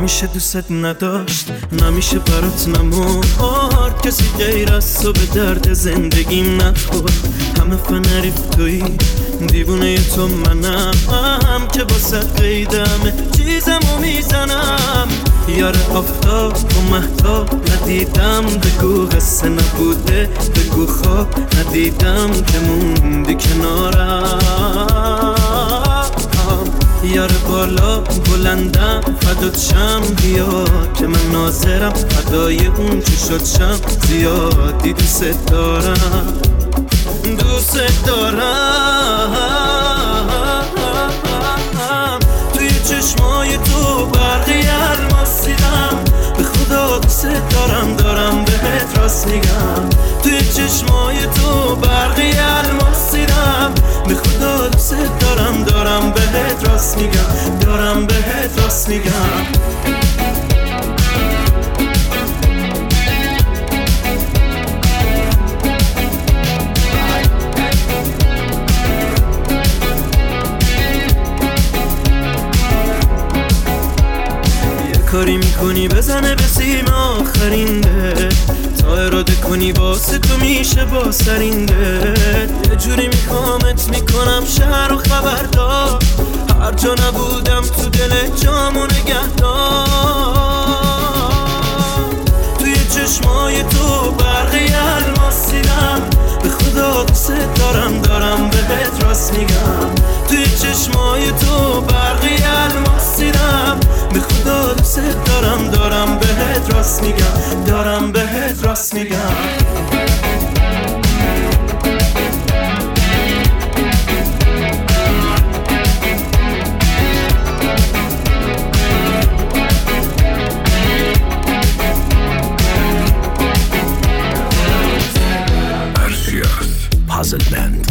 نمیشه دوست نداشت، نمیشه برات نمون کسی غیر از تو به درد زندگیم نخور. همه فنریف توی دیوونه تو منم که واسه قیدمه چیزمو میزنم. یار آفتاب و مهتاب ندیدم، بگو قصه نبوده، بگو خواب ندیدم که موندی کنارم. یار بالا بلندم فدات شم، بیا که من ناظرم فدای اون چی شد شم. زیادی دوست دارم، دوست دارم. توی چشمای تو برقی الماس دیدم، به خدا دوست دارم، دارم بهت راست میگم. توی چشمای تو برقی الماس دیدم، به خدا دوست دارم، دارم بهت راست میگم، دارم بهت راست میگم. کاری میکنی بزنه به سیم آخرین ده، تا اراده کنی واسه تو میشه با سرینده. یه جوری میخوامت میکنم شهر و خبردار، هر جا نبودم تو دل جامو نگهدار. توی چشمای تو برقی الماس دیدم، به خدا دوست دارم، دارم بهت راست میگم. توی چشمای تو برقی الماس دیدم، به خدا دوست دارم، دارم بهت راست میگم، دارم بهت راست میگم. Puzzle Band.